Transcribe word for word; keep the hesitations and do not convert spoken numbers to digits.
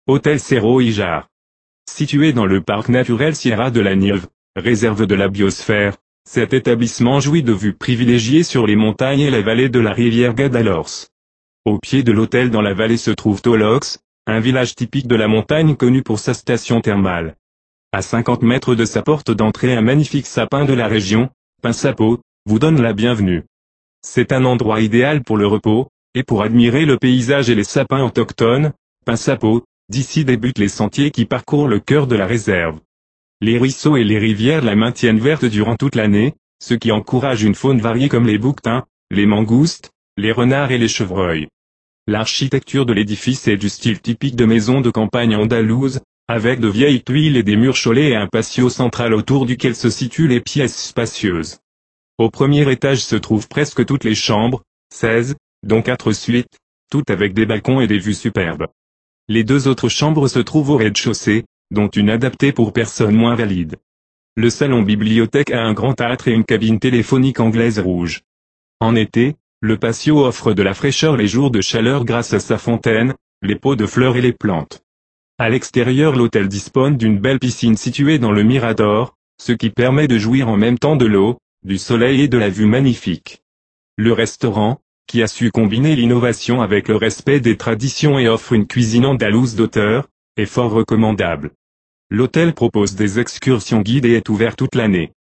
Hôtel Cerro Ijar. Situé dans le parc naturel Sierra de la Nieve, réserve de la biosphère, cet établissement jouit de vues privilégiées sur les montagnes et la vallée de la rivière Guadalhorce. Au pied de l'hôtel dans la vallée se trouve Tolox, un village typique de la montagne connu pour sa station thermale. À cinquante mètres de sa porte d'entrée, un magnifique sapin de la région, Pinsapo, vous donne la bienvenue. C'est un endroit idéal pour le repos, et pour admirer le paysage et les sapins autochtones. Pinsapo, d'ici débutent les sentiers qui parcourent le cœur de la réserve. Les ruisseaux et les rivières la maintiennent verte durant toute l'année, ce qui encourage une faune variée comme les bouquetins, les mangoustes, les renards et les chevreuils. L'architecture de l'édifice est du style typique de maisons de campagne andalouses, avec de vieilles tuiles et des murs chaulés et un patio central autour duquel se situent les pièces spacieuses. Au premier étage se trouvent presque toutes les chambres, seize, dont quatre suites, toutes avec des balcons et des vues superbes. Les deux autres chambres se trouvent au rez-de-chaussée, dont une adaptée pour personnes moins valides. Le salon-bibliothèque a un grand âtre et une cabine téléphonique anglaise rouge. En été, le patio offre de la fraîcheur les jours de chaleur grâce à sa fontaine, les pots de fleurs et les plantes. À l'extérieur, l'hôtel dispose d'une belle piscine située dans le Mirador, ce qui permet de jouir en même temps de l'eau, du soleil et de la vue magnifique. Le restaurant, qui a su combiner l'innovation avec le respect des traditions et offre une cuisine andalouse d'auteur, est fort recommandable. L'hôtel propose des excursions guidées et est ouvert toute l'année.